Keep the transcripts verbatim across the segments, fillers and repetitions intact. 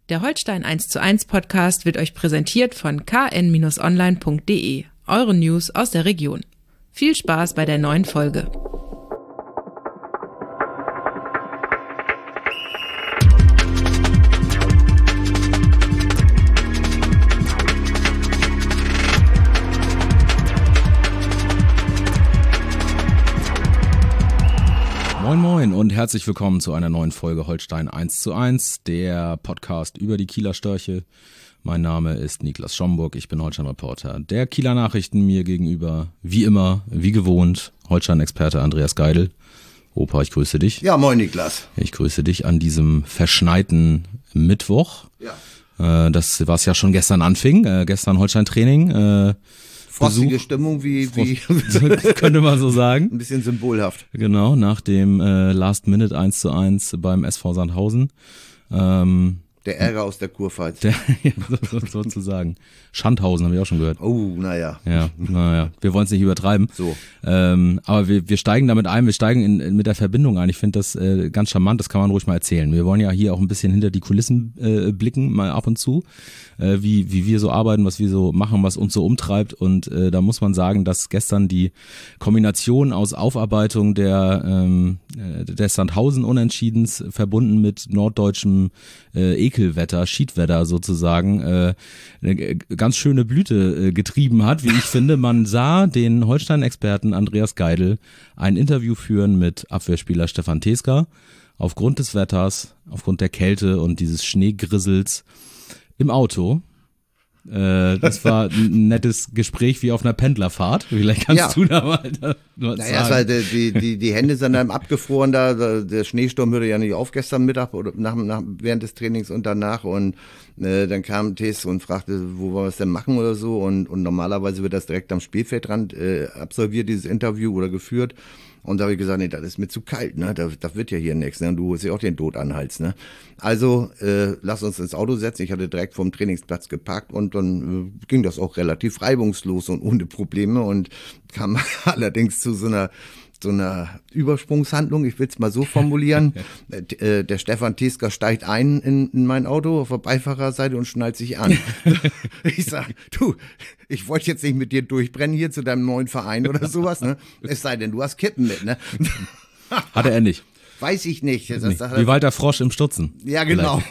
Der Holstein eins zu eins Podcast wird euch präsentiert von k n online punkt d e, eure News aus der Region. Viel Spaß bei der neuen Folge. Moin Moin und herzlich willkommen zu einer neuen Folge Holstein eins zu eins, der Podcast über die Kieler Störche. Mein Name ist Niklas Schomburg, ich bin Holstein-Reporter der Kieler Nachrichten, mir gegenüber, wie immer, wie gewohnt, Holstein-Experte Andreas Geidel. Opa, ich grüße dich. Ja, moin Niklas. Ich grüße dich an diesem verschneiten Mittwoch. Ja. Äh, das, was ja schon gestern anfing, äh, gestern Holstein-Training. Äh, Frostige Besuch. Stimmung, wie, wie könnte man so sagen. Ein bisschen symbolhaft. Genau, nach dem äh, Last Minute eins zu eins beim S V Sandhausen. Ähm, der Ärger aus der Kurpfalz. Der, ja, so, sozusagen. Schandhausen habe ich auch schon gehört. Oh, naja. Ja, naja. Wir wollen es nicht übertreiben. So. Ähm, aber wir, wir steigen damit ein, wir steigen in, in, mit der Verbindung ein. Ich finde das äh, ganz charmant, das kann man ruhig mal erzählen. Wir wollen ja hier auch ein bisschen hinter die Kulissen äh, blicken, mal ab und zu, äh, wie, wie wir so arbeiten, was wir so machen, was uns so umtreibt. Und äh, da muss man sagen, dass gestern die Kombination aus Aufarbeitung der, ähm, des Sandhausen-Unentschiedens verbunden mit norddeutschem äh, Ekelwetter, Schiedwetter sozusagen, äh, eine ganz schöne Blüte äh, getrieben hat, wie ich finde. Man sah den Holstein-Experten Andreas Geidel ein Interview führen mit Abwehrspieler Stefan Teska aufgrund des Wetters, aufgrund der Kälte und dieses Schneegrissels im Auto. Äh, das war ein nettes Gespräch wie auf einer Pendlerfahrt. Vielleicht kannst ja. du da mal da, was naja, sagen. Naja, die, die, die Hände sind dann abgefroren da. Der Schneesturm hörte ja nicht auf gestern Mittag oder nach, nach, während des Trainings und danach. Und äh, dann kam Tes und fragte, wo wir es denn machen oder so. Und, und normalerweise wird das direkt am Spielfeldrand äh, absolviert, dieses Interview oder geführt. Und da habe ich gesagt, nee, das ist mir zu kalt, ne? Das, das wird ja hier nichts, ne? Du holst ja auch den Tod an den Hals, ne? Also, äh, lass uns ins Auto setzen. Ich hatte direkt vom Trainingsplatz geparkt und dann äh, ging das auch relativ reibungslos und ohne Probleme und kam allerdings zu so einer so einer Übersprungshandlung, ich will es mal so formulieren. äh, der Stefan Teska steigt ein in, in mein Auto auf der Beifahrerseite und schnallt sich an. Ich sag, du, ich wollte jetzt nicht mit dir durchbrennen hier zu deinem neuen Verein oder sowas, ne? Es sei denn, du hast Kippen mit, ne? Hatte er nicht. Weiß ich nicht. Das, nicht. Das, Wie Walter Frosch im Stutzen. Ja, genau.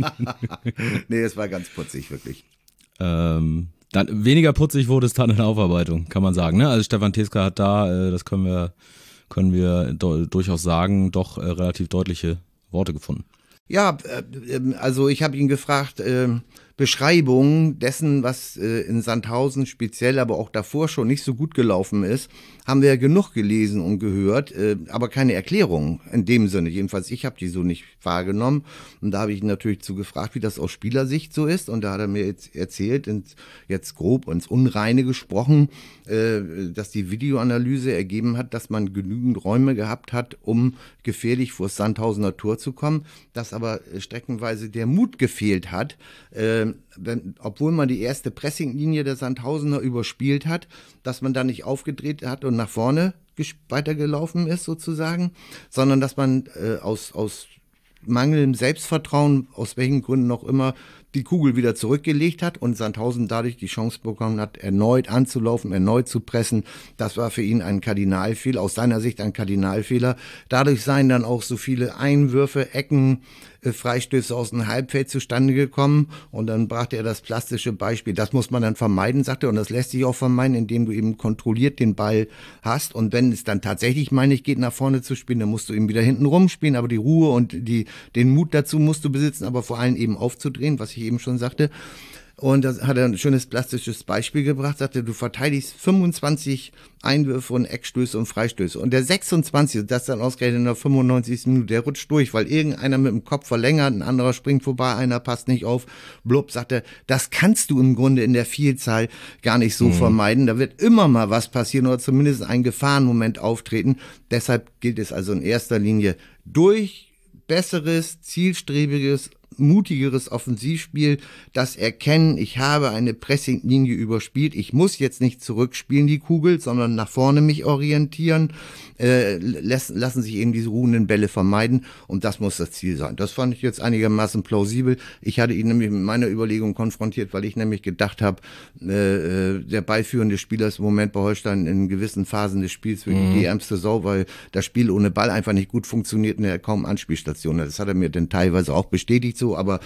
Nee, das war ganz putzig, wirklich. Ähm, dann, weniger putzig wurde es dann in der Aufarbeitung, kann man sagen. Ne? Also Stefan Teska hat da, äh, das können wir, können wir do, durchaus sagen, doch äh, relativ deutliche Worte gefunden. Ja, äh, also ich habe ihn gefragt, äh, Beschreibung dessen, was äh, in Sandhausen speziell, aber auch davor schon nicht so gut gelaufen ist, haben wir ja genug gelesen und gehört, äh, aber keine Erklärung in dem Sinne. Jedenfalls ich habe die so nicht wahrgenommen und da habe ich ihn natürlich zu gefragt, wie das aus Spielersicht so ist und da hat er mir jetzt erzählt, ins, jetzt grob ins Unreine gesprochen, äh, dass die Videoanalyse ergeben hat, dass man genügend Räume gehabt hat, um gefährlich vor das Sandhausener Tor zu kommen, dass aber äh, streckenweise der Mut gefehlt hat, äh, wenn, obwohl man die erste Pressinglinie der Sandhausener überspielt hat, dass man da nicht aufgedreht hat und nach vorne weitergelaufen ist sozusagen, sondern dass man äh, aus, aus mangelndem Selbstvertrauen, aus welchen Gründen auch immer, die Kugel wieder zurückgelegt hat und Sandhausen dadurch die Chance bekommen hat, erneut anzulaufen, erneut zu pressen. Das war für ihn ein Kardinalfehler, aus seiner Sicht ein Kardinalfehler. Dadurch seien dann auch so viele Einwürfe, Ecken, äh, Freistöße aus dem Halbfeld zustande gekommen und dann brachte er das plastische Beispiel. Das muss man dann vermeiden, sagte er, und das lässt sich auch vermeiden, indem du eben kontrolliert den Ball hast und wenn es dann tatsächlich mal nicht geht, nach vorne zu spielen, dann musst du eben wieder hinten rumspielen, aber die Ruhe und die, den Mut dazu musst du besitzen, aber vor allem eben aufzudrehen, was ich eben schon sagte. Und da hat er ein schönes plastisches Beispiel gebracht, sagte, du verteidigst fünfundzwanzig Einwürfe und Eckstöße und Freistöße. Und der sechsundzwanzigste, das dann ausgerechnet in der fünfundneunzigsten Minute, der rutscht durch, weil irgendeiner mit dem Kopf verlängert, ein anderer springt vorbei, einer passt nicht auf, blub, sagt er, das kannst du im Grunde in der Vielzahl gar nicht so mhm. vermeiden. Da wird immer mal was passieren oder zumindest ein Gefahrenmoment auftreten. Deshalb gilt es also in erster Linie durch besseres, zielstrebiges mutigeres Offensivspiel, das Erkennen, ich habe eine Pressinglinie überspielt, ich muss jetzt nicht zurückspielen die Kugel, sondern nach vorne mich orientieren, äh, lassen, lassen sich eben diese ruhenden Bälle vermeiden und das muss das Ziel sein. Das fand ich jetzt einigermaßen plausibel. Ich hatte ihn nämlich mit meiner Überlegung konfrontiert, weil ich nämlich gedacht habe, äh, der beiführende Spieler ist im Moment bei Holstein in gewissen Phasen des Spiels wirklich mhm. die ärmste Sau, weil das Spiel ohne Ball einfach nicht gut funktioniert und er kaum Anspielstationen hat. Das hat er mir dann teilweise auch bestätigt so, aber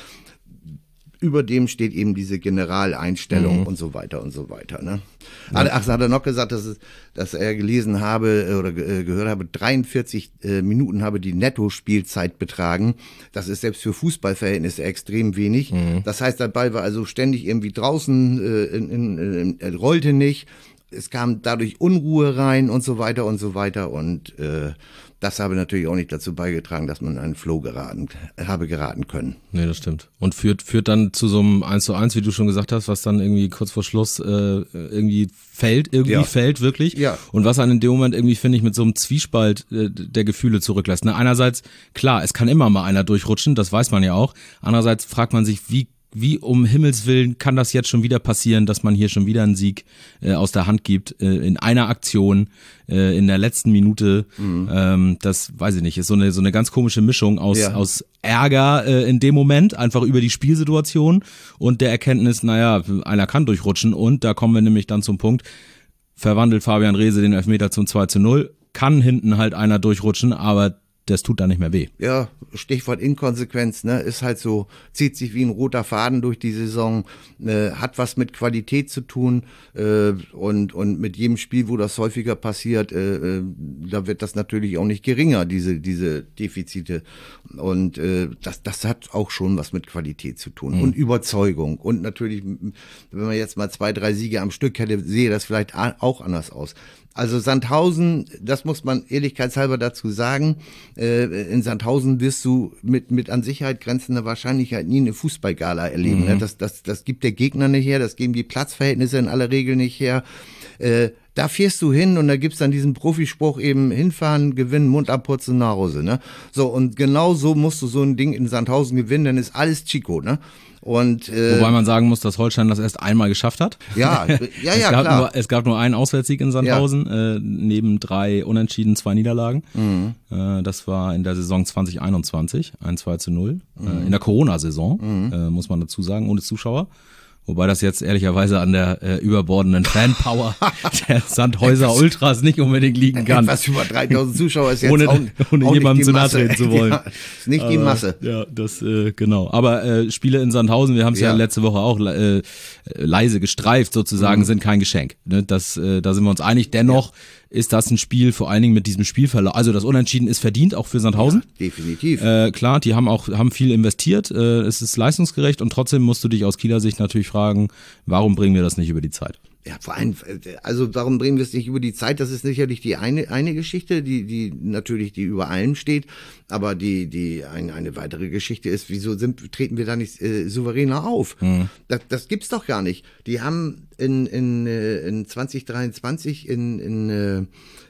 über dem steht eben diese Generaleinstellung mhm. und so weiter und so weiter. Ne? Ja. Ach, hat er noch gesagt, dass, es, dass er gelesen habe oder ge- gehört habe, dreiundvierzig äh, Minuten habe die Netto-Spielzeit betragen. Das ist selbst für Fußballverhältnisse extrem wenig. Mhm. Das heißt, der Ball war also ständig irgendwie draußen, äh, in, in, in, er rollte nicht. Es kam dadurch Unruhe rein und so weiter und so weiter und äh, das habe natürlich auch nicht dazu beigetragen, dass man einen Flow geraten, habe geraten können. Nee, das stimmt. Und führt führt dann zu so einem eins zu eins, wie du schon gesagt hast, was dann irgendwie kurz vor Schluss äh, irgendwie fällt, irgendwie ja. fällt wirklich. Ja. Und was einen in dem Moment irgendwie, finde ich, mit so einem Zwiespalt äh, der Gefühle zurücklässt. Ne? Einerseits, klar, es kann immer mal einer durchrutschen, das weiß man ja auch. Andererseits fragt man sich, wie Wie um Himmels Willen kann das jetzt schon wieder passieren, dass man hier schon wieder einen Sieg äh, aus der Hand gibt, äh, in einer Aktion, äh, in der letzten Minute. Mhm. Ähm, das weiß ich nicht, ist so eine so eine ganz komische Mischung aus ja. aus Ärger äh, in dem Moment, einfach über die Spielsituation und der Erkenntnis, naja, einer kann durchrutschen und da kommen wir nämlich dann zum Punkt, verwandelt Fabian Reese den Elfmeter zum zwei zu null, kann hinten halt einer durchrutschen, aber das tut da nicht mehr weh. Ja, Stichwort Inkonsequenz, ne, ist halt so, zieht sich wie ein roter Faden durch die Saison, äh, hat was mit Qualität zu tun äh, und und mit jedem Spiel, wo das häufiger passiert, äh, äh, da wird das natürlich auch nicht geringer, diese diese Defizite und äh, das das hat auch schon was mit Qualität zu tun mhm. und Überzeugung und natürlich, wenn man jetzt mal zwei, drei Siege am Stück hätte, sehe das vielleicht auch anders aus. Also Sandhausen, das muss man ehrlichkeitshalber dazu sagen, äh, in Sandhausen wirst du mit mit an Sicherheit grenzender Wahrscheinlichkeit nie eine Fußballgala erleben. Mhm. Ne? Das, das, das gibt der Gegner nicht her, das geben die Platzverhältnisse in aller Regel nicht her. Äh, da fährst du hin und da gibt's dann diesen Profispruch eben hinfahren, gewinnen, Mund abputzen, nach Hause. Ne? So, und genau so musst du so ein Ding in Sandhausen gewinnen, dann ist alles Chico, ne? Und, äh, wobei man sagen muss, dass Holstein das erst einmal geschafft hat. Ja, ja, ja, es gab klar. Nur, es gab nur einen Auswärtssieg in Sandhausen, ja. äh, neben drei Unentschieden, zwei Niederlagen. Mhm. Äh, das war in der Saison zwanzig einundzwanzig, ein zwei zu null. Mhm. Äh, in der Corona-Saison, mhm. äh, muss man dazu sagen, ohne Zuschauer. Wobei das jetzt ehrlicherweise an der äh, überbordenden Fanpower der Sandhäuser Ultras nicht unbedingt liegen kann. Etwas über dreitausend Zuschauer ist jetzt ohne, auch, ohne auch jemandem nicht zu nahe treten zu wollen. Ja, ist nicht die Masse. Aber, ja, das äh, genau. Aber äh, Spiele in Sandhausen, wir haben es ja. ja letzte Woche auch äh, leise gestreift sozusagen, mhm. sind kein Geschenk. Ne? Das, äh, da sind wir uns einig. Dennoch ja. ist das ein Spiel, vor allen Dingen mit diesem Spielverlauf. Also das Unentschieden ist verdient, auch für Sandhausen. Ja, definitiv. Äh, klar, die haben auch haben viel investiert. Äh, es ist leistungsgerecht und trotzdem musst du dich aus Kieler Sicht natürlich fragen, warum bringen wir das nicht über die Zeit? Ja, vor allem, also warum bringen wir es nicht über die Zeit? Das ist sicherlich die eine eine Geschichte, die die natürlich die über allem steht. Aber die die eine eine weitere Geschichte ist, wieso sind treten wir da nicht äh, souveräner auf? Mhm. Das, das gibt's doch gar nicht. Die haben in in in zwanzig dreiundzwanzig in in äh,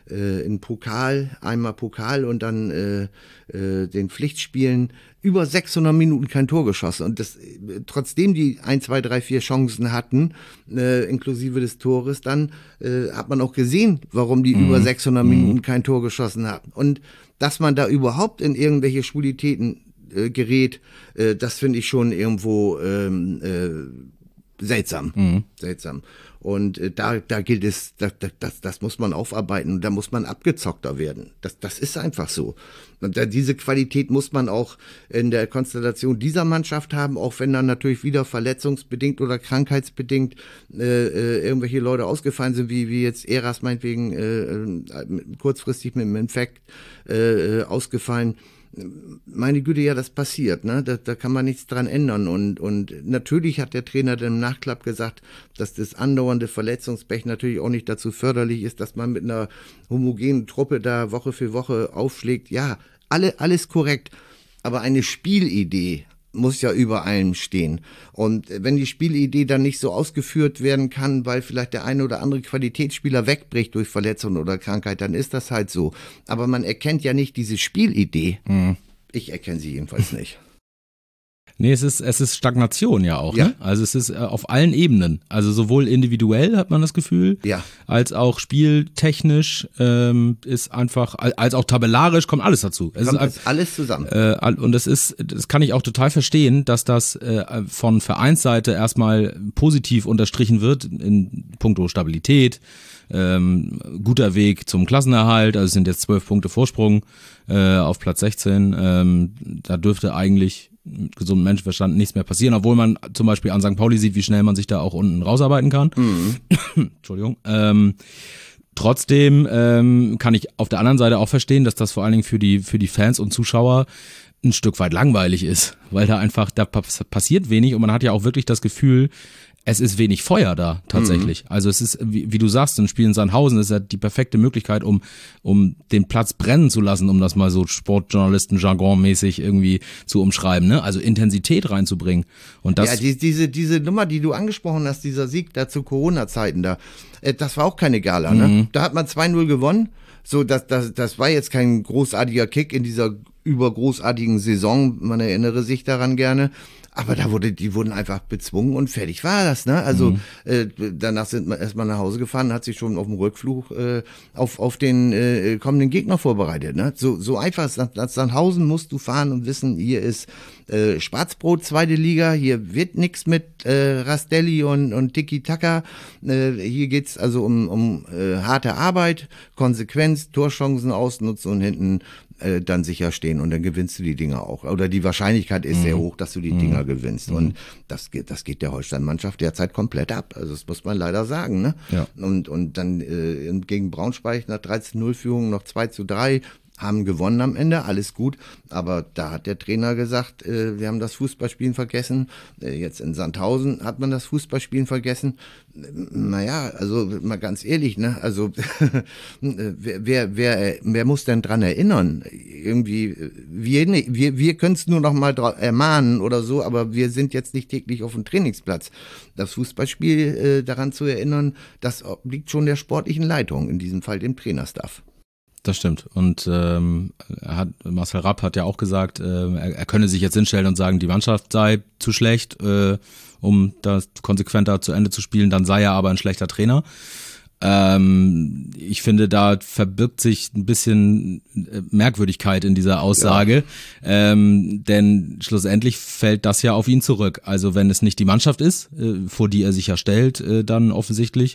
in Pokal, einmal Pokal und dann äh, äh, den Pflichtspielen über sechshundert Minuten kein Tor geschossen. Und das, trotzdem die eins, zwei, drei, vier Chancen hatten, äh, inklusive des Tores, dann äh, hat man auch gesehen, warum die mhm. über sechshundert mhm. Minuten kein Tor geschossen haben. Und dass man da überhaupt in irgendwelche Schwulitäten äh, gerät, äh, das finde ich schon irgendwo ähm, äh, seltsam. Mhm. Seltsam. Und äh, da, da gilt es, das, das, das muss man aufarbeiten und da muss man abgezockter werden. Das, das ist einfach so. Und da, diese Qualität muss man auch in der Konstellation dieser Mannschaft haben, auch wenn dann natürlich wieder verletzungsbedingt oder krankheitsbedingt äh, äh, irgendwelche Leute ausgefallen sind, wie, wie jetzt Eras meinetwegen äh, äh, kurzfristig mit dem Infekt äh, ausgefallen. Meine Güte, ja, das passiert, ne? Da, da kann man nichts dran ändern. Und, und natürlich hat der Trainer dann im Nachklapp gesagt, dass das andauernde Verletzungspech natürlich auch nicht dazu förderlich ist, dass man mit einer homogenen Truppe da Woche für Woche aufschlägt. Ja, alle, alles korrekt. Aber eine Spielidee muss ja über allem stehen. Und wenn die Spielidee dann nicht so ausgeführt werden kann, weil vielleicht der eine oder andere Qualitätsspieler wegbricht durch Verletzung oder Krankheit, dann ist das halt so. Aber man erkennt ja nicht diese Spielidee. Mhm. Ich erkenne sie jedenfalls nicht. Nee, es ist, es ist Stagnation ja auch. Ja. Ne? Also es ist äh, auf allen Ebenen. Also sowohl individuell hat man das Gefühl, Ja. als auch spieltechnisch ähm, ist einfach, als auch tabellarisch kommt alles dazu. Es Kommt ist, das alles zusammen. Äh, und das ist, das kann ich auch total verstehen, dass das äh, von Vereinsseite erstmal positiv unterstrichen wird in puncto Stabilität, ähm, guter Weg zum Klassenerhalt, also es sind jetzt zwölf Punkte Vorsprung äh, auf Platz sechzehn, ähm, da dürfte eigentlich mit gesundem Menschenverstand nichts mehr passieren, obwohl man zum Beispiel an Sankt Pauli sieht, wie schnell man sich da auch unten rausarbeiten kann. Mhm. Entschuldigung. Ähm, trotzdem ähm, kann ich auf der anderen Seite auch verstehen, dass das vor allen Dingen für die, für die Fans und Zuschauer ein Stück weit langweilig ist, weil da einfach, da passiert wenig und man hat ja auch wirklich das Gefühl, es ist wenig Feuer da tatsächlich. Mhm. Also es ist, wie, wie du sagst, ein Spiel in Sandhausen ist ja die perfekte Möglichkeit, um um den Platz brennen zu lassen, um das mal so Sportjournalisten-Jargon-mäßig irgendwie zu umschreiben, ne? Also Intensität reinzubringen. Und das ja, die, diese diese Nummer, die du angesprochen hast, dieser Sieg da zu Corona-Zeiten da, äh, das war auch keine Gala, ne? Mhm. Da hat man zwei null gewonnen. So, das, das, das war jetzt kein großartiger Kick in dieser übergroßartigen Saison. Man erinnere sich daran gerne. Aber da wurde, die wurden einfach bezwungen und fertig war das, ne? Also, mhm. äh, danach sind wir erstmal nach Hause gefahren, hat sich schon auf dem Rückflug äh, auf, auf den äh, kommenden Gegner vorbereitet, ne? So, so einfach, nach Sandhausen musst du fahren und wissen, hier ist äh, Schwarzbrot, zweite Liga, hier wird nichts mit äh, Rastelli und, und Tiki-Taka. Äh, hier geht's also um, um äh, harte Arbeit, Konsequenz, Torchancen ausnutzen und hinten dann sicher stehen und dann gewinnst du die Dinger auch. Oder die Wahrscheinlichkeit ist mhm. sehr hoch, dass du die mhm. Dinger gewinnst. Mhm. Und das geht, das geht der Holstein-Mannschaft derzeit komplett ab. Also das muss man leider sagen. Ne? Ja. Und, und dann äh, gegen Braunschweig nach dreizehn null Führung noch zwei zu drei. Haben gewonnen am Ende, alles gut, aber da hat der Trainer gesagt, äh, wir haben das Fußballspielen vergessen, äh, jetzt in Sandhausen hat man das Fußballspielen vergessen, naja, also mal ganz ehrlich, ne, also wer, wer, wer, wer muss denn dran erinnern, irgendwie, wir, wir, wir können es nur noch mal ermahnen oder so, aber wir sind jetzt nicht täglich auf dem Trainingsplatz. Das Fußballspiel äh, daran zu erinnern, das liegt schon der sportlichen Leitung, in diesem Fall dem Trainerstaff. Das stimmt. Und ähm, er hat, Marcel Rapp hat ja auch gesagt, äh, er, er könne sich jetzt hinstellen und sagen, die Mannschaft sei zu schlecht, äh, um das konsequenter zu Ende zu spielen, dann sei er aber ein schlechter Trainer. Ähm, ich finde, da verbirgt sich ein bisschen Merkwürdigkeit in dieser Aussage, ja. ähm, denn schlussendlich fällt das ja auf ihn zurück. Also wenn es nicht die Mannschaft ist, äh, vor die er sich ja stellt, äh, dann offensichtlich,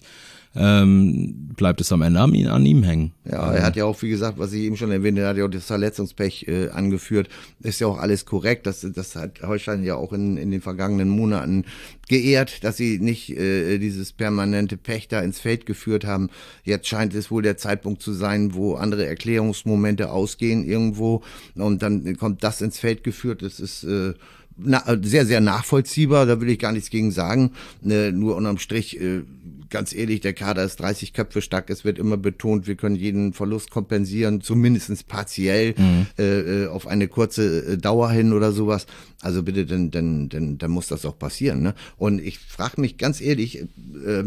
Ähm, bleibt es am Ende an, an ihm hängen. Ja, er hat ja auch, wie gesagt, was ich eben schon erwähnt habe, er hat ja auch das Verletzungspech äh, angeführt. Ist ja auch alles korrekt. Das, das hat Holstein ja auch in, in den vergangenen Monaten geehrt, dass sie nicht äh, dieses permanente Pech da ins Feld geführt haben. Jetzt scheint es wohl der Zeitpunkt zu sein, wo andere Erklärungsmomente ausgehen irgendwo und dann kommt das ins Feld geführt. Das ist äh, Na, sehr, sehr nachvollziehbar, da will ich gar nichts gegen sagen. Äh, nur unterm Strich, äh, ganz ehrlich, der Kader ist dreißig Köpfe stark. Es wird immer betont, wir können jeden Verlust kompensieren, zumindest partiell mhm. äh, auf eine kurze äh, Dauer hin oder sowas. Also bitte, dann, dann, dann, dann muss das auch passieren. Ne? Und ich frage mich ganz ehrlich, äh,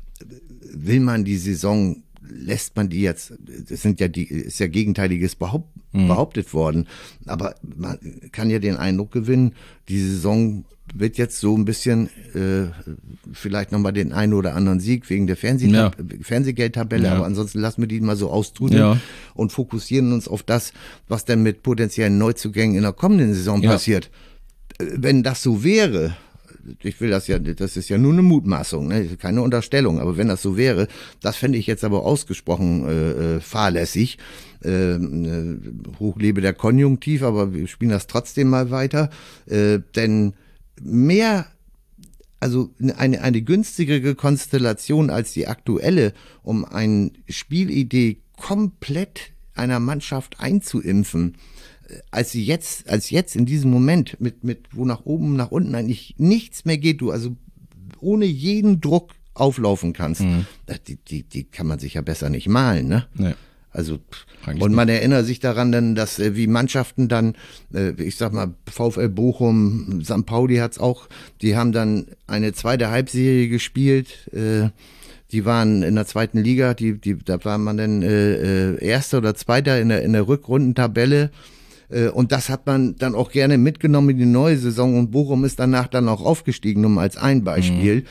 will man die Saison lässt man die jetzt, das sind ja die, ist ja Gegenteiliges behaupt, mhm. behauptet worden, aber man kann ja den Eindruck gewinnen, die Saison wird jetzt so ein bisschen äh, vielleicht nochmal den einen oder anderen Sieg wegen der Fernseh- ja. Fernsehgeldtabelle, ja. aber ansonsten lassen wir die mal so austrudeln ja. und fokussieren uns auf das, was denn mit potenziellen Neuzugängen in der kommenden Saison ja. passiert. Wenn das so wäre, ich will das ja, das ist ja nur eine Mutmaßung, ne? Keine Unterstellung, aber wenn das so wäre, das fände ich jetzt aber ausgesprochen äh, fahrlässig. Äh, äh, hochlebe der Konjunktiv, aber wir spielen das trotzdem mal weiter, äh, denn mehr, also eine, eine günstigere Konstellation als die aktuelle, um eine Spielidee komplett einer Mannschaft einzuimpfen, als sie jetzt, als jetzt in diesem Moment, mit, mit, wo nach oben, nach unten eigentlich nichts mehr geht, du also ohne jeden Druck auflaufen kannst, mhm. die, die, die kann man sich ja besser nicht malen, ne? Nee. Also, eigentlich und man nicht. Erinnert sich daran dann, dass äh, wie Mannschaften dann, äh, ich sag mal, VfL Bochum, Sankt Pauli hat's auch, die haben dann eine zweite Halbserie gespielt, äh, die waren in der zweiten Liga, die, die, da war man dann äh, äh, Erster oder Zweiter in der, in der Rückrundentabelle. Und das hat man dann auch gerne mitgenommen in die neue Saison und Bochum ist danach dann auch aufgestiegen, nur mal als ein Beispiel.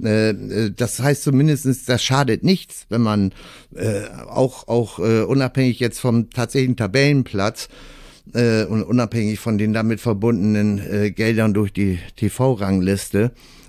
Mhm. Das heißt zumindest, das schadet nichts, wenn man auch, auch unabhängig jetzt vom tatsächlichen Tabellenplatz und unabhängig von den damit verbundenen Geldern durch die T V-Rangliste,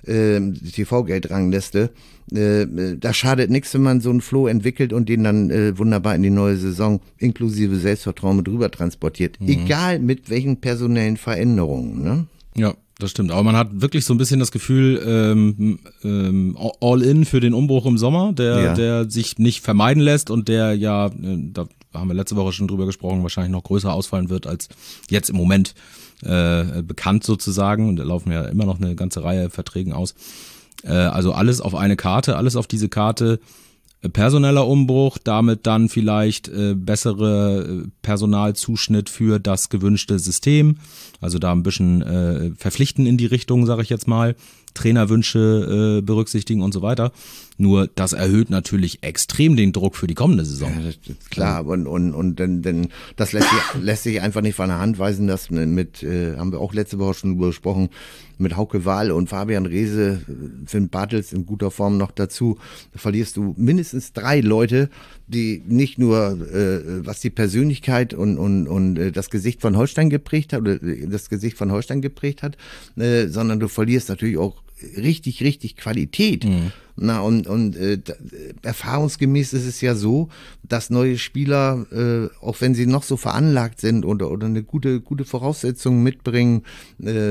die T V-Geldrangliste, Äh, da schadet nichts, wenn man so einen Flow entwickelt und den dann äh, wunderbar in die neue Saison inklusive Selbstvertrauen mit rüber transportiert. Mhm. Egal mit welchen personellen Veränderungen. Ne? Ja, das stimmt. Aber man hat wirklich so ein bisschen das Gefühl, ähm, ähm, all in für den Umbruch im Sommer, der, ja. der sich nicht vermeiden lässt und der ja, äh, da haben wir letzte Woche schon drüber gesprochen, wahrscheinlich noch größer ausfallen wird als jetzt im Moment äh, bekannt sozusagen. Und da laufen ja immer noch eine ganze Reihe Verträgen aus. Also alles auf eine Karte, alles auf diese Karte, personeller Umbruch, damit dann vielleicht äh, bessere Personalzuschnitt für das gewünschte System, also da ein bisschen äh, verpflichten in die Richtung, sage ich jetzt mal, Trainerwünsche äh, berücksichtigen und so weiter. Nur das erhöht natürlich extrem den Druck für die kommende Saison. Ja, das ist klar, und und und denn, denn das lässt sich, lässt sich einfach nicht von der Hand weisen, dass mit, äh, haben wir auch letzte Woche schon drüber gesprochen, mit Hauke Wahl und Fabian Reese, Finn Bartels in guter Form noch dazu, verlierst du mindestens drei Leute, die nicht nur, äh, was die Persönlichkeit und und und äh, das Gesicht von Holstein geprägt hat, oder das Gesicht von Holstein geprägt hat, äh, sondern du verlierst natürlich auch richtig, richtig Qualität. Mhm. Na, und, und äh, erfahrungsgemäß ist es ja so, dass neue Spieler, äh, auch wenn sie noch so veranlagt sind oder, oder eine gute, gute Voraussetzung mitbringen, äh,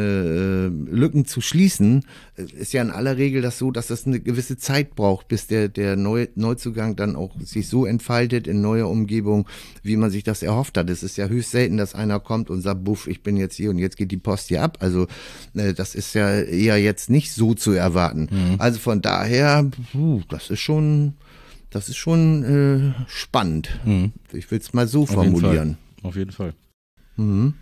äh, Lücken zu schließen, ist ja in aller Regel das so, dass das eine gewisse Zeit braucht, bis der, der Neu, Neuzugang dann auch sich so entfaltet in neuer Umgebung, wie man sich das erhofft hat. Es ist ja höchst selten, dass einer kommt und sagt, buff, ich bin jetzt hier und jetzt geht die Post hier ab. Also äh, das ist ja eher jetzt nicht so zu erwarten. Mhm. Also von daher Daher, puh, das ist schon, das ist schon äh, spannend. Mhm. Ich will es mal so Auf formulieren. Jeden Auf jeden Fall. Mhm.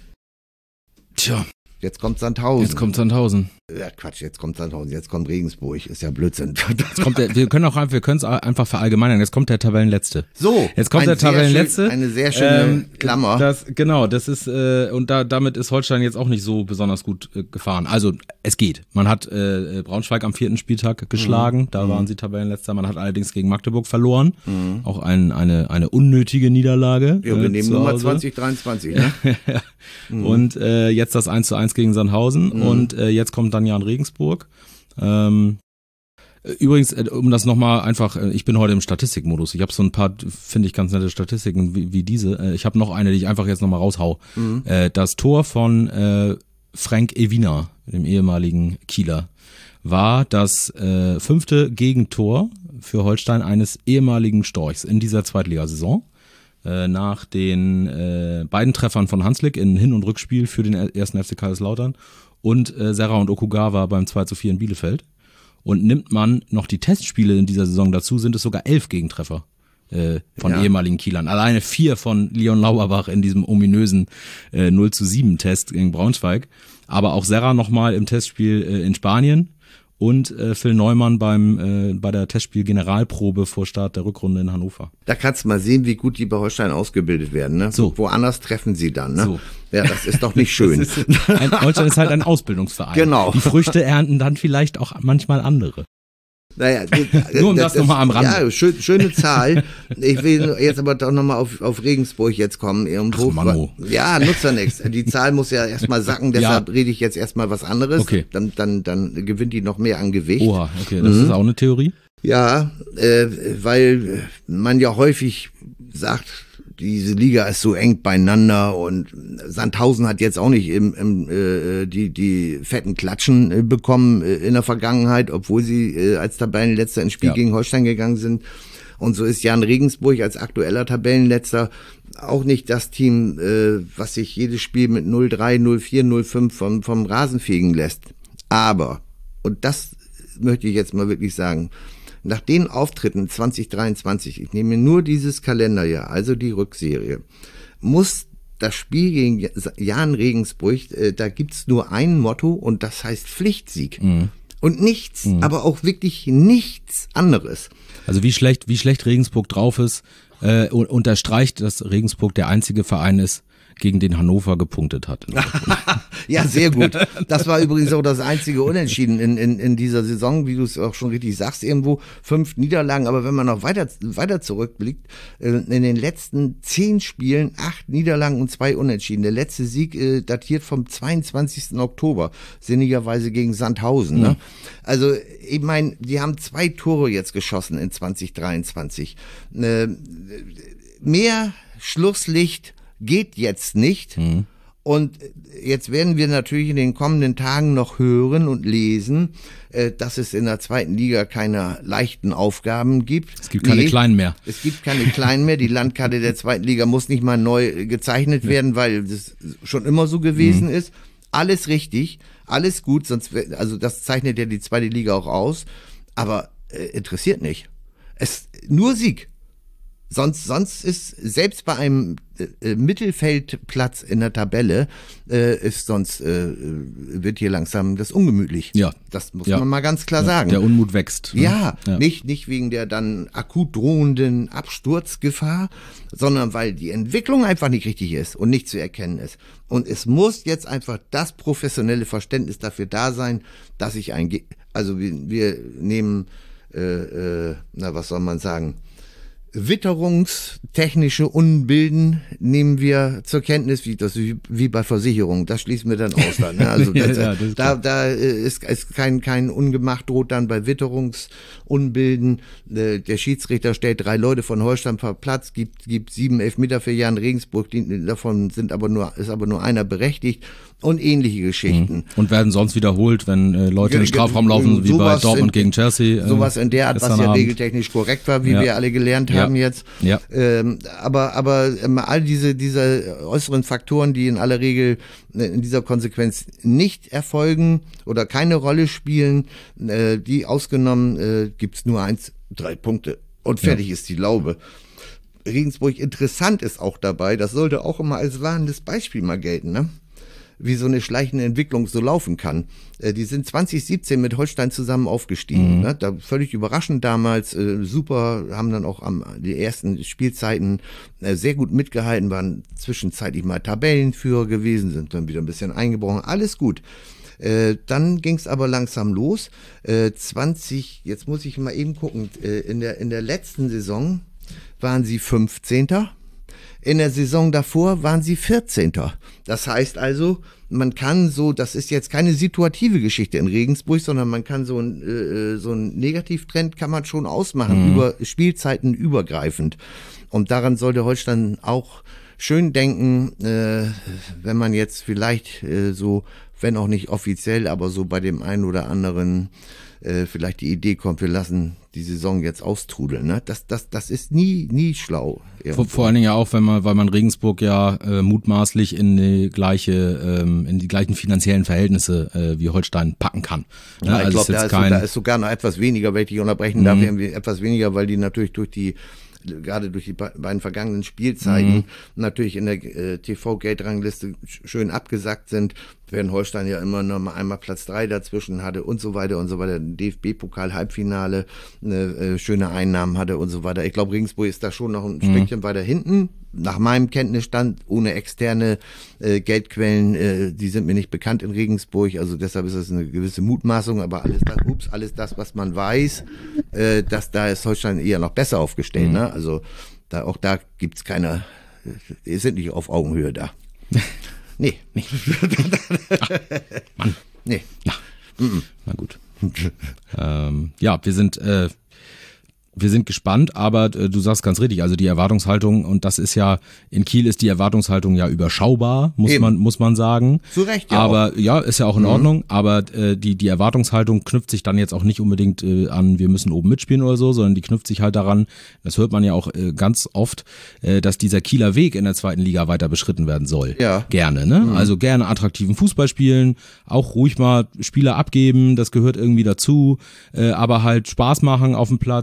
Tja. Jetzt kommt Sandhausen. Jetzt kommt Sandhausen. Ja, Quatsch, jetzt kommt Sandhausen, jetzt kommt Regensburg, ist ja Blödsinn. Jetzt kommt der, wir können auch wir können es einfach verallgemeinern, jetzt kommt der Tabellenletzte. So, jetzt kommt der Tabellenletzte. Schön, eine sehr schöne ähm, Klammer. Das, genau, das ist, äh, und da, damit ist Holstein jetzt auch nicht so besonders gut äh, gefahren. Also, es geht. Man hat äh, Braunschweig am vierten Spieltag geschlagen, mhm. da waren sie Tabellenletzter. Man hat allerdings gegen Magdeburg verloren. Mhm. Auch ein, eine, eine unnötige Niederlage. Ja, wir äh, nehmen Nummer zwanzig dreiundzwanzig, ne? mhm. Und äh, jetzt das eins zu eins gegen Sandhausen mhm. und äh, jetzt kommt dann Jan Regensburg. Ähm, übrigens, um das nochmal einfach, ich bin heute im Statistikmodus. Ich habe so ein paar, finde ich, ganz nette Statistiken wie, wie diese. Ich habe noch eine, die ich einfach jetzt nochmal raushau. Mhm. Das Tor von äh, Frank Ewiner, dem ehemaligen Kieler, war das äh, fünfte Gegentor für Holstein eines ehemaligen Storchs in dieser Zweitligasaison. Äh, nach den äh, beiden Treffern von Hanslik in Hin- und Rückspiel für den ersten F C Kaiserslautern und äh, Serra und Okugawa beim zwei zu vier in Bielefeld. Und nimmt man noch die Testspiele in dieser Saison dazu, sind es sogar elf Gegentreffer äh, von ja. ehemaligen Kielern. Alleine vier von Leon Lauerbach in diesem ominösen äh, null zu sieben Test gegen Braunschweig. Aber auch Serra nochmal im Testspiel äh, in Spanien und äh, Phil Neumann beim äh, bei der Testspiel-Generalprobe vor Start der Rückrunde in Hannover. Da kannst du mal sehen, wie gut die bei Holstein ausgebildet werden. Ne? So. Woanders treffen sie dann. Ne? So. Ja, das ist doch nicht schön. Ist, ein, Holstein ist halt ein Ausbildungsverein. Genau. Die Früchte ernten dann vielleicht auch manchmal andere. Naja, nur um das, das nochmal am Rande. Ja, schön, schöne Zahl. Ich will jetzt aber doch nochmal auf, auf Regensburg jetzt kommen. Ach, Hof, Mano. Ja, nutzt ja nichts. Die Zahl muss ja erstmal sacken, deshalb ja. rede ich jetzt erstmal was anderes. Okay. Dann, dann, dann gewinnt die noch mehr an Gewicht. Oha, okay, das mhm. ist auch eine Theorie? Ja, äh, weil man ja häufig sagt, diese Liga ist so eng beieinander und Sandhausen hat jetzt auch nicht im, im, äh, die, die fetten Klatschen äh, bekommen äh, in der Vergangenheit, obwohl sie äh, als Tabellenletzter ins Spiel ja. gegen Holstein gegangen sind. Und so ist Jan Regensburg als aktueller Tabellenletzter auch nicht das Team, äh, was sich jedes Spiel mit null drei, null vier, null fünf vom, vom Rasen fegen lässt. Aber, und das möchte ich jetzt mal wirklich sagen, nach den Auftritten zwanzig dreiundzwanzig, ich nehme nur dieses Kalenderjahr, also die Rückserie, muss das Spiel gegen Jan Regensburg, äh, da gibt's nur ein Motto und das heißt Pflichtsieg. Mhm. Und nichts, mhm. aber auch wirklich nichts anderes. Also wie schlecht, wie schlecht Regensburg drauf ist, äh, unterstreicht, dass Regensburg der einzige Verein ist, gegen den Hannover gepunktet hat. Ja, sehr gut. Das war übrigens auch das einzige Unentschieden in, in, in dieser Saison, wie du es auch schon richtig sagst, irgendwo fünf Niederlagen. Aber wenn man noch weiter, weiter zurückblickt, in den letzten zehn Spielen acht Niederlagen und zwei Unentschieden. Der letzte Sieg äh, datiert vom zweiundzwanzigsten Oktober, sinnigerweise gegen Sandhausen. Mhm. Ne? Also ich meine, die haben zwei Tore jetzt geschossen in zwanzig dreiundzwanzig. Äh, mehr Schlusslicht geht jetzt nicht. Mhm. Und jetzt werden wir natürlich in den kommenden Tagen noch hören und lesen, äh, dass es in der zweiten Liga keine leichten Aufgaben gibt. Es gibt keine nee, kleinen mehr. Es gibt keine kleinen mehr. Die Landkarte der zweiten Liga muss nicht mal neu gezeichnet werden, weil das schon immer so gewesen mhm. ist. Alles richtig, alles gut, sonst also das zeichnet ja die zweite Liga auch aus, aber äh, interessiert nicht. Es nur Sieg. Sonst, sonst ist selbst bei einem äh, Mittelfeldplatz in der Tabelle äh, ist sonst äh, wird hier langsam das ungemütlich. Ja, das muss ja. man mal ganz klar ja, sagen. Der Unmut wächst. Ne? Ja, ja, nicht nicht wegen der dann akut drohenden Absturzgefahr, sondern weil die Entwicklung einfach nicht richtig ist und nicht zu erkennen ist. Und es muss jetzt einfach das professionelle Verständnis dafür da sein, dass ich ein, also wir, wir nehmen, äh, äh, na was soll man sagen? Witterungstechnische Unbilden nehmen wir zur Kenntnis, wie das wie, wie bei Versicherungen. Das schließen wir dann aus. Dann, ne? Also das, ja, das da, da ist, ist kein kein Ungemacht droht dann bei Witterungsunbilden. Der Schiedsrichter stellt drei Leute von Holstein per Platz, gibt gibt sieben Elfmeter für Jan Regensburg. Die, davon sind aber nur ist aber nur einer berechtigt. Und ähnliche Geschichten. Und werden sonst wiederholt, wenn äh, Leute in den Strafraum laufen, wie bei Dortmund in, gegen Chelsea. Äh, sowas in der Art, was ja regeltechnisch korrekt war, wie ja. wir alle gelernt haben ja. jetzt. Ja. Ähm, aber aber ähm, all diese diese äußeren Faktoren, die in aller Regel in dieser Konsequenz nicht erfolgen oder keine Rolle spielen, äh, die ausgenommen, äh, gibt's nur eins, drei Punkte und fertig ja. ist die Laube. Regensburg interessant ist auch dabei, das sollte auch immer als warnendes Beispiel mal gelten, ne? Wie so eine schleichende Entwicklung so laufen kann. Äh, die sind zwanzig siebzehn mit Holstein zusammen aufgestiegen. Mhm. Ne? Da völlig überraschend damals, äh, super, haben dann auch am die ersten Spielzeiten äh, sehr gut mitgehalten, waren zwischenzeitlich mal Tabellenführer gewesen, sind dann wieder ein bisschen eingebrochen, alles gut. Äh, dann ging es aber langsam los. Äh, zwanzig, jetzt muss ich mal eben gucken, äh, in der in der letzten Saison waren sie fünfzehnter In der Saison davor waren sie vierzehnter Das heißt also, man kann so, das ist jetzt keine situative Geschichte in Regensburg, sondern man kann so ein äh, so ein Negativtrend kann man schon ausmachen, mhm. über Spielzeiten übergreifend. Und daran sollte Holstein auch schön denken, äh, wenn man jetzt vielleicht äh, so, wenn auch nicht offiziell, aber so bei dem einen oder anderen äh, vielleicht die Idee kommt, wir lassen die Saison jetzt austrudeln. Ne? Das, das, das ist nie, nie schlau. Vor, vor allen Dingen ja auch, wenn man, weil man Regensburg ja äh, mutmaßlich in die gleiche, ähm, in die gleichen finanziellen Verhältnisse äh, wie Holstein packen kann. Ja, also ich glaube, da, kein... so, da ist sogar noch etwas weniger, wenn ich dich unterbrechen darf, mhm. etwas weniger, weil die natürlich durch die gerade durch die beiden vergangenen Spielzeiten mhm. natürlich in der äh, T V-Gate-Rangliste schön abgesackt sind, während Holstein ja immer noch mal einmal Platz drei dazwischen hatte und so weiter und so weiter, D F B-Pokal-Halbfinale, äh, schöne Einnahmen hatte und so weiter. Ich glaube, Regensburg ist da schon noch ein mhm. Stückchen weiter hinten. Nach meinem Kenntnisstand, ohne externe äh, Geldquellen, äh, die sind mir nicht bekannt in Regensburg, also deshalb ist das eine gewisse Mutmaßung, aber alles das, ups, alles das, was man weiß, äh, dass da ist Holstein eher noch besser aufgestellt, mhm. ne? Also da auch da gibt's keine, äh, sind nicht auf Augenhöhe da. Nee, nee. Ach, Mann. Nee. Ja. Na gut. ähm, ja, wir sind äh, Wir sind gespannt, aber äh, du sagst ganz richtig, also die Erwartungshaltung, und das ist ja, in Kiel ist die Erwartungshaltung ja überschaubar, muss Eben. man muss man sagen. Zu Recht, ja. Aber auch. ja, ist ja auch in mhm. Ordnung, aber äh, die die Erwartungshaltung knüpft sich dann jetzt auch nicht unbedingt äh, an, wir müssen oben mitspielen oder so, sondern die knüpft sich halt daran, das hört man ja auch äh, ganz oft, äh, dass dieser Kieler Weg in der zweiten Liga weiter beschritten werden soll. Ja. Gerne, ne? Mhm. Also gerne attraktiven Fußball spielen, auch ruhig mal Spieler abgeben, das gehört irgendwie dazu, äh, aber halt Spaß machen auf dem Platz, immer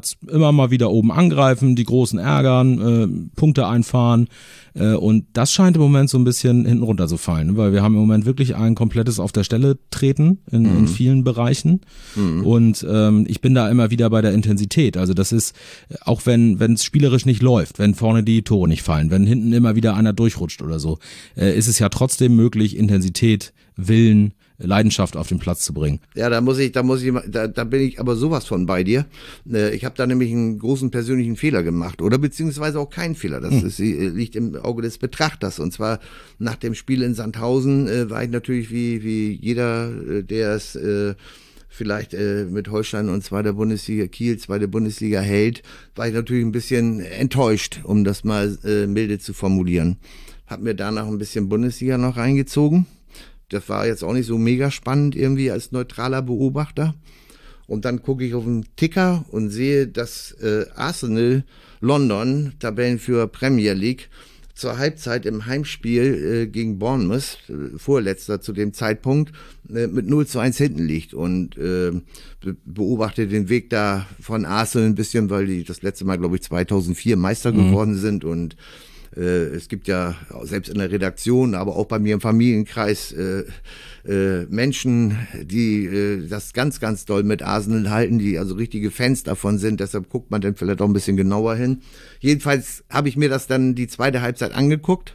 immer mal wieder oben angreifen, die Großen ärgern, äh, Punkte einfahren. Äh, und das scheint im Moment so ein bisschen hinten runter zu fallen, ne? Weil wir haben im Moment wirklich ein komplettes auf der Stelle treten in, mhm. in vielen Bereichen. Mhm. Und ähm, ich bin da immer wieder bei der Intensität. Also das ist, auch wenn wenn es spielerisch nicht läuft, wenn vorne die Tore nicht fallen, wenn hinten immer wieder einer durchrutscht oder so, äh, ist es ja trotzdem möglich, Intensität, Willen, Leidenschaft auf den Platz zu bringen. Ja, da muss ich, da muss ich, da, da bin ich aber sowas von bei dir. Ich habe da nämlich einen großen persönlichen Fehler gemacht oder beziehungsweise auch keinen Fehler. Das ist, liegt im Auge des Betrachters. Und zwar nach dem Spiel in Sandhausen äh, war ich natürlich wie wie jeder, äh, der es äh, vielleicht äh, mit Holstein und zweiter Bundesliga, Kiel, zweite Bundesliga hält, war ich natürlich ein bisschen enttäuscht, um das mal äh, milde zu formulieren. Hab mir danach ein bisschen Bundesliga noch reingezogen. Das war jetzt auch nicht so mega spannend irgendwie als neutraler Beobachter. Und dann gucke ich auf den Ticker und sehe, dass äh, Arsenal London, Tabellenführer Premier League, zur Halbzeit im Heimspiel äh, gegen Bournemouth, äh, vorletzter zu dem Zeitpunkt, äh, mit null zu eins hinten liegt. Und äh, be- beobachte den Weg da von Arsenal ein bisschen, weil die das letzte Mal, glaube ich, zweitausendvier Meister mhm. geworden sind. Und es gibt ja selbst in der Redaktion, aber auch bei mir im Familienkreis äh, äh, Menschen, die äh, das ganz, ganz doll mit Arsenal halten, die also richtige Fans davon sind. Deshalb guckt man dann vielleicht auch ein bisschen genauer hin. Jedenfalls habe ich mir das dann die zweite Halbzeit angeguckt.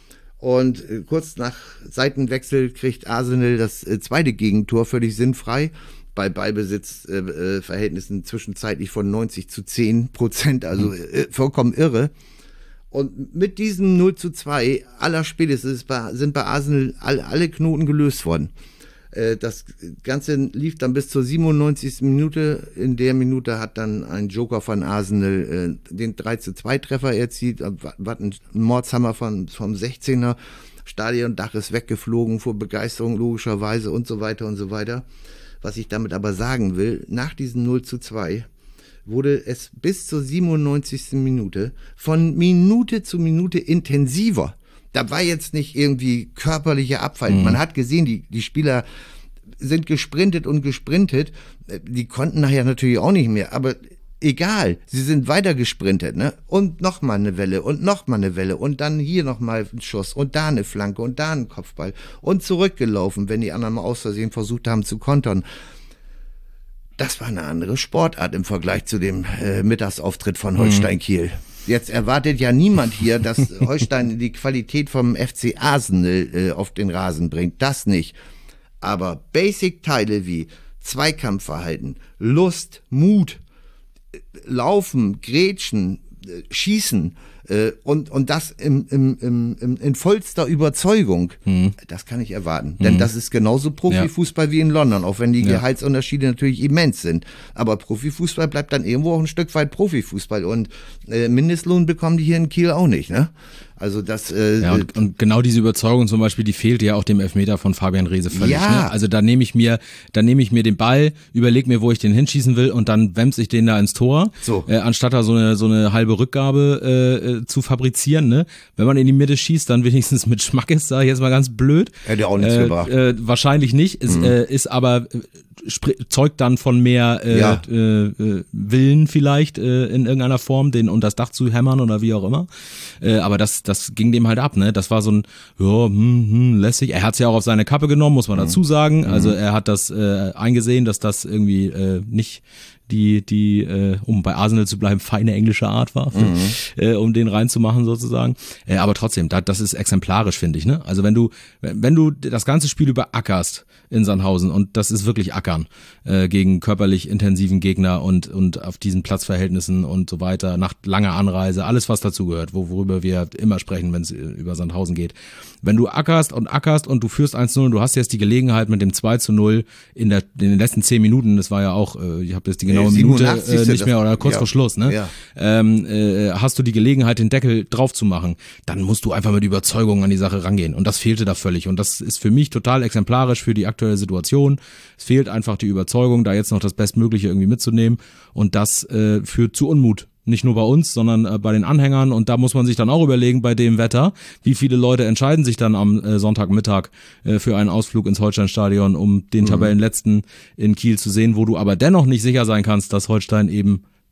Und äh, kurz nach Seitenwechsel kriegt Arsenal das äh, zweite Gegentor völlig sinnfrei. Bei Ballbesitzverhältnissen äh, zwischenzeitlich von neunzig zu zehn Prozent, also äh, vollkommen irre. Und mit diesem null zu zwei aller spätestens sind bei Arsenal alle Knoten gelöst worden. Das Ganze lief dann bis zur siebenundneunzigsten Minute. In der Minute hat dann ein Joker von Arsenal den drei zu zwei Treffer erzielt. Was ein Mordshammer von, vom sechzehner. Stadiondach ist weggeflogen vor Begeisterung logischerweise und so weiter und so weiter. Was ich damit aber sagen will, nach diesem null zu zwei wurde es bis zur siebenundneunzigsten Minute von Minute zu Minute intensiver. Da war jetzt nicht irgendwie körperlicher Abfall. Mhm. Man hat gesehen, die, die Spieler sind gesprintet und gesprintet. Die konnten nachher natürlich auch nicht mehr, aber egal, sie sind weiter gesprintet, ne? Und nochmal eine Welle und nochmal eine Welle und dann hier nochmal ein Schuss und da eine Flanke und da ein Kopfball und zurückgelaufen, wenn die anderen mal aus Versehen versucht haben zu kontern. Das war eine andere Sportart im Vergleich zu dem äh, Mittagsauftritt von Holstein Kiel. Jetzt erwartet ja niemand hier, dass Holstein die Qualität vom F C Arsenal äh, auf den Rasen bringt. Das nicht. Aber Basic-Teile wie Zweikampfverhalten, Lust, Mut, äh, Laufen, Grätschen, äh, Schießen äh, und, und das im, im, im, im, in vollster Überzeugung, hm. das kann ich erwarten. Hm. Denn das ist genauso Profifußball ja. wie in London, auch wenn die ja. Gehaltsunterschiede natürlich immens sind. Aber Profifußball bleibt dann irgendwo auch ein Stück weit Profifußball. Und äh, Mindestlohn bekommen die hier in Kiel auch nicht, ne? Also das äh, ja, und, und genau diese Überzeugung zum Beispiel, die fehlt ja auch dem Elfmeter von Fabian Reese völlig. Ja. Ne? Also da nehme ich mir, da nehme ich mir den Ball, überlege mir, wo ich den hinschießen will und dann wemse ich den da ins Tor, so. äh, anstatt da so eine so eine halbe Rückgabe äh, zu fabrizieren. Ne? Wenn man in die Mitte schießt, dann wenigstens mit Schmackes, sage ich jetzt mal ganz blöd. Hätte auch nichts äh, gebracht. Äh, wahrscheinlich nicht. Es mhm. äh, ist aber zeugt dann von mehr äh, ja. äh, Willen vielleicht äh, in irgendeiner Form, den unter das Dach zu hämmern oder wie auch immer. Äh, aber das das ging dem halt ab, ne? Das war so ein, ja, hm, hm, lässig. Er hat es ja auch auf seine Kappe genommen, muss man mhm. dazu sagen. Also er hat das äh, eingesehen, dass das irgendwie äh, nicht die, die, äh, um bei Arsenal zu bleiben, feine englische Art war, für, mhm. äh, um den reinzumachen sozusagen. Äh, aber trotzdem, da, das ist exemplarisch, finde ich, ne? Also wenn du, wenn du das ganze Spiel über ackerst in Sandhausen, und das ist wirklich Ackern äh, gegen körperlich intensiven Gegner und, und auf diesen Platzverhältnissen und so weiter, nach langer Anreise, alles was dazugehört, wo, worüber wir immer sprechen, wenn es über Sandhausen geht. Wenn du ackerst und ackerst und du führst eins zu null, du hast jetzt die Gelegenheit mit dem zwei zu null in, der, in den letzten zehn Minuten, das war ja auch, äh, ich habe jetzt die genaue Minute äh, nicht mehr oder kurz ja. vor Schluss, ne? Ja. Ähm, äh, hast du die Gelegenheit, den Deckel drauf zu machen, dann musst du einfach mit Überzeugung an die Sache rangehen. Und das fehlte da völlig. Und das ist für mich total exemplarisch für die aktuelle Situation. Es fehlt einfach die Überzeugung, da jetzt noch das Bestmögliche irgendwie mitzunehmen. Und das äh, führt zu Unmut. Nicht nur bei uns, sondern äh, bei den Anhängern. Und da muss man sich dann auch überlegen, bei dem Wetter, wie viele Leute entscheiden sich dann am äh, Sonntagmittag äh, für einen Ausflug ins Holstein-Stadion, um den mhm. Tabellenletzten in Kiel zu sehen, wo du aber dennoch nicht sicher sein kannst, dass Holstein eben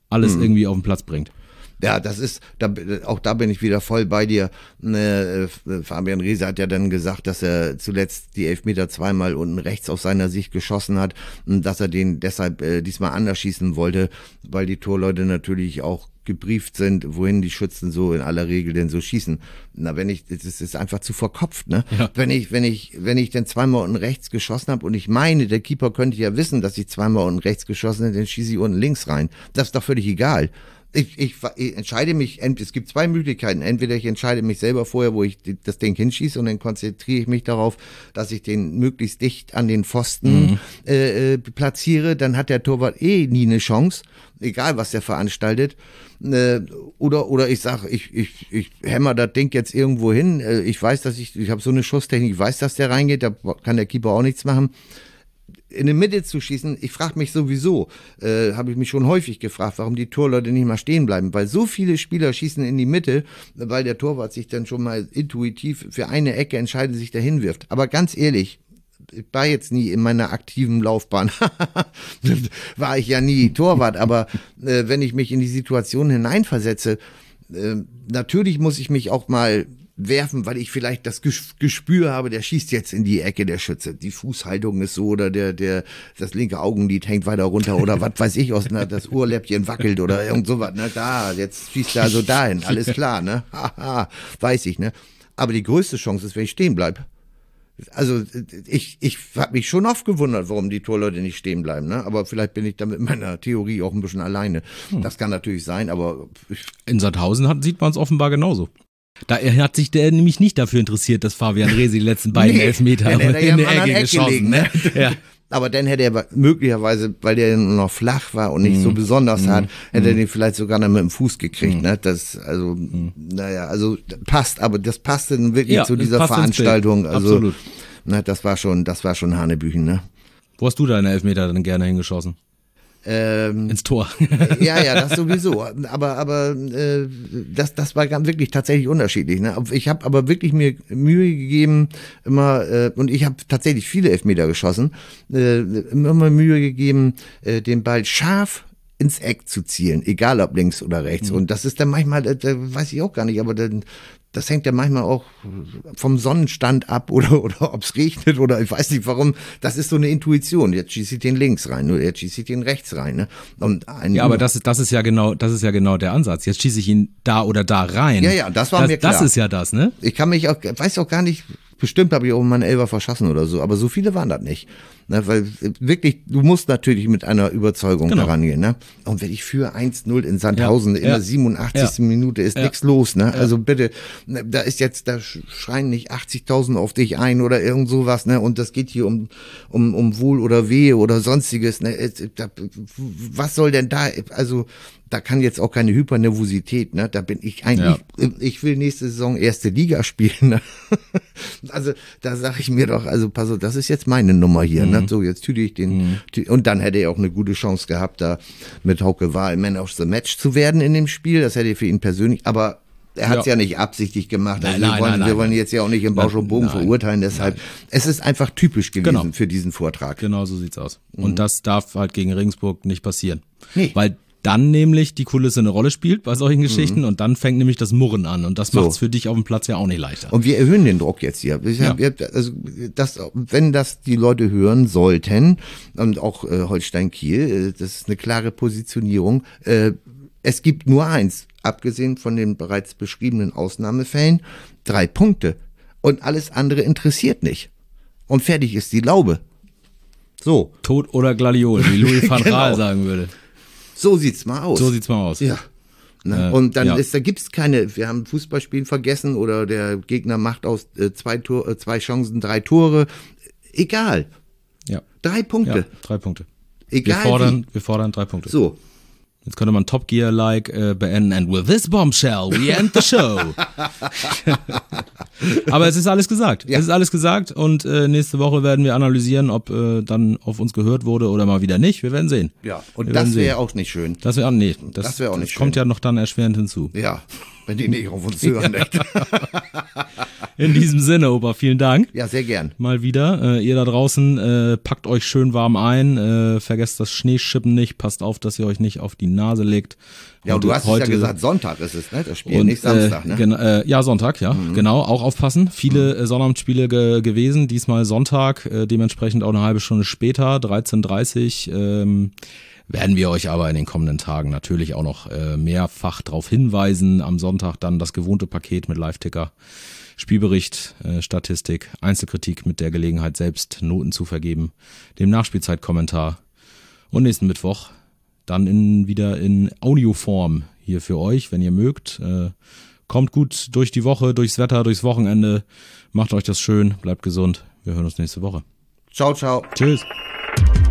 alles mhm. irgendwie auf den Platz bringt. Ja, das ist, da, auch da bin ich wieder voll bei dir. Äh, Fabian Reese hat ja dann gesagt, dass er zuletzt die Elfmeter zweimal unten rechts aus seiner Sicht geschossen hat und dass er den deshalb äh, diesmal anders schießen wollte, weil die Torleute natürlich auch gebrieft sind, wohin die Schützen so in aller Regel denn so schießen. Na, wenn ich, das ist einfach zu verkopft, ne? Ja. Wenn ich, wenn ich, wenn ich dann zweimal unten rechts geschossen habe und ich meine, der Keeper könnte ja wissen, dass ich zweimal unten rechts geschossen habe, dann schieße ich unten links rein. Das ist doch völlig egal. Ich, ich, ich entscheide mich, es gibt zwei Möglichkeiten. Entweder ich entscheide mich selber vorher, wo ich das Ding hinschieße und dann konzentriere ich mich darauf, dass ich den möglichst dicht an den Pfosten mhm. äh, platziere. Dann hat der Torwart eh nie eine Chance, egal was der veranstaltet. Äh, oder, oder ich sage, ich, ich, ich hämmer das Ding jetzt irgendwo hin. Äh, ich weiß, dass ich, ich habe so eine Schusstechnik, ich weiß, dass der reingeht, da kann der Keeper auch nichts machen. In die Mitte zu schießen, ich frage mich sowieso, äh, habe ich mich schon häufig gefragt, warum die Torleute nicht mal stehen bleiben, weil so viele Spieler schießen in die Mitte, weil der Torwart sich dann schon mal intuitiv für eine Ecke entscheidet, sich dahin wirft. Aber ganz ehrlich, ich war jetzt nie in meiner aktiven Laufbahn, war ich ja nie Torwart, aber äh, wenn ich mich in die Situation hineinversetze, äh, natürlich muss ich mich auch mal werfen, weil ich vielleicht das Gespür habe, der schießt jetzt in die Ecke, der Schütze. Die Fußhaltung ist so oder der, der, das linke Augenlid hängt weiter runter oder was weiß ich, aus, na, das Ohrläppchen wackelt oder irgend sowas. Na da, jetzt schießt er also dahin, alles klar, ne? Haha, weiß ich, ne? Aber die größte Chance ist, wenn ich stehen bleibe. Also ich, ich habe mich schon oft gewundert, warum die Torleute nicht stehen bleiben, ne? Aber vielleicht bin ich da mit meiner Theorie auch ein bisschen alleine. Hm. Das kann natürlich sein, aber ich, in Sandhausen hat, sieht man es offenbar genauso. Da hat sich der nämlich nicht dafür interessiert, dass Fabian Reese die letzten beiden nee, Elfmeter in der Ecke Eck geschossen gelegen, ne? Ja. Aber dann hätte er möglicherweise, weil der noch flach war und nicht mm. so besonders mm. hart, hätte er den vielleicht sogar noch mit dem Fuß gekriegt, mm. ne? Das, also, mm. naja, also passt, aber das passte dann wirklich ja, zu dieser Veranstaltung. Also, absolut. Na, das war schon, das war schon Hanebüchen, ne? Wo hast du deine Elfmeter dann gerne hingeschossen? Ähm, Ins Tor. Ja, ja, das sowieso. Aber, aber äh, das, das war wirklich tatsächlich unterschiedlich. Ne? Ich habe aber wirklich mir Mühe gegeben, immer, äh, und ich habe tatsächlich viele Elfmeter geschossen, äh, immer mal Mühe gegeben, äh, den Ball scharf ins Eck zu zielen, egal ob links oder rechts. Mhm. Und das ist dann manchmal, da weiß ich auch gar nicht, aber dann, das hängt ja manchmal auch vom Sonnenstand ab oder, oder ob es regnet oder ich weiß nicht warum. Das ist so eine Intuition. Jetzt schieße ich den links rein oder jetzt schieße ich den rechts rein. Ne? Und ein ja, aber das ist, das ist ja genau, das ist ja genau der Ansatz. Jetzt schieße ich ihn da oder da rein. Ja, ja, das war das, mir klar. Das ist ja das, ne? Ich kann mich auch, weiß auch gar nicht, bestimmt habe ich auch mal einen Elfer verschossen oder so, aber so viele waren das nicht. Ne, weil wirklich, du musst natürlich mit einer Überzeugung genau. daran gehen. Ne? Und wenn ich für eins null in Sandhausen ja, in ja. der siebenundachtzigsten Ja. Minute ist ja. nichts los. Ne? Ja. Also bitte, da ist jetzt, da schreien nicht achtzigtausend auf dich ein oder irgend sowas. Ne? Und das geht hier um, um, um Wohl oder Wehe oder sonstiges. Ne? Was soll denn da, also da kann jetzt auch keine Hypernervosität, ne? Da bin ich eigentlich, ja. ich will nächste Saison erste Liga spielen. Ne? Also da sage ich mir doch, also pass auf, das ist jetzt meine Nummer hier. Mhm. Ne? So, jetzt tüte ich den. Mhm. Tü- und dann hätte er auch eine gute Chance gehabt, da mit Hauke Wahl Man of the Match zu werden in dem Spiel. Das hätte für ihn persönlich, aber er hat es ja. ja nicht absichtlich gemacht. Also nein, wir, wollen, nein, nein, wir wollen jetzt ja auch nicht im Bausch und Bogen verurteilen. Deshalb, nein. es ist einfach typisch gewesen genau. für diesen Vortrag. Genau so sieht's aus. Mhm. Und das darf halt gegen Regensburg nicht passieren. Nee. Weil dann nämlich die Kulisse eine Rolle spielt bei solchen Geschichten mhm. und dann fängt nämlich das Murren an und das so. macht es für dich auf dem Platz ja auch nicht leichter. Und wir erhöhen den Druck jetzt hier. Ich hab, ja. also das, wenn das die Leute hören sollten und auch äh, Holstein Kiel, äh, das ist eine klare Positionierung. Äh, es gibt nur eins, abgesehen von den bereits beschriebenen Ausnahmefällen, drei Punkte und alles andere interessiert nicht. Und fertig ist die Laube. So. Tod oder Gladiol, wie Louis van Gaal genau. sagen würde. So sieht's mal aus. So sieht's mal aus. Ja. Ne? Äh, und dann ja. ist, da gibt's keine, wir haben Fußballspielen vergessen oder der Gegner macht aus äh, zwei, Tor, äh, zwei Chancen drei Tore. Egal. Ja. Drei Punkte. Ja, drei Punkte. Egal. Wir fordern, wir fordern drei Punkte. So. Jetzt könnte man Top Gear-like äh, beenden. And with this bombshell, we end the show. Aber es ist alles gesagt. Ja. Es ist alles gesagt und äh, nächste Woche werden wir analysieren, ob äh, dann auf uns gehört wurde oder mal wieder nicht. Wir werden sehen. Ja, und wir das wäre auch nicht schön. Das wäre auch nee, das, das wäre auch nicht das schön. Kommt ja noch dann erschwerend hinzu. Ja, wenn die nicht auf uns hören. Ja. In diesem Sinne, Opa, vielen Dank. Ja, sehr gern. Mal wieder. Äh, ihr da draußen, äh, packt euch schön warm ein, äh, vergesst das Schneeschippen nicht, passt auf, dass ihr euch nicht auf die Nase legt. Ja, und heute, du hast heute, es ja gesagt, Sonntag ist es, ne? Das Spiel, und, nicht Samstag, äh, ne? Gen- äh, ja, Sonntag, ja, mhm. genau, auch aufpassen. Viele mhm. äh, Sonnabendspiele ge- gewesen, diesmal Sonntag, äh, dementsprechend auch eine halbe Stunde später, dreizehn Uhr dreißig, ähm, werden wir euch aber in den kommenden Tagen natürlich auch noch äh, mehrfach darauf hinweisen. Am Sonntag dann das gewohnte Paket mit Live-Ticker, Spielbericht, äh, Statistik, Einzelkritik mit der Gelegenheit selbst Noten zu vergeben, dem Nachspielzeitkommentar und nächsten Mittwoch dann in, wieder in Audioform hier für euch, wenn ihr mögt. Äh, kommt gut durch die Woche, durchs Wetter, durchs Wochenende. Macht euch das schön, bleibt gesund. Wir hören uns nächste Woche. Ciao, ciao. Tschüss.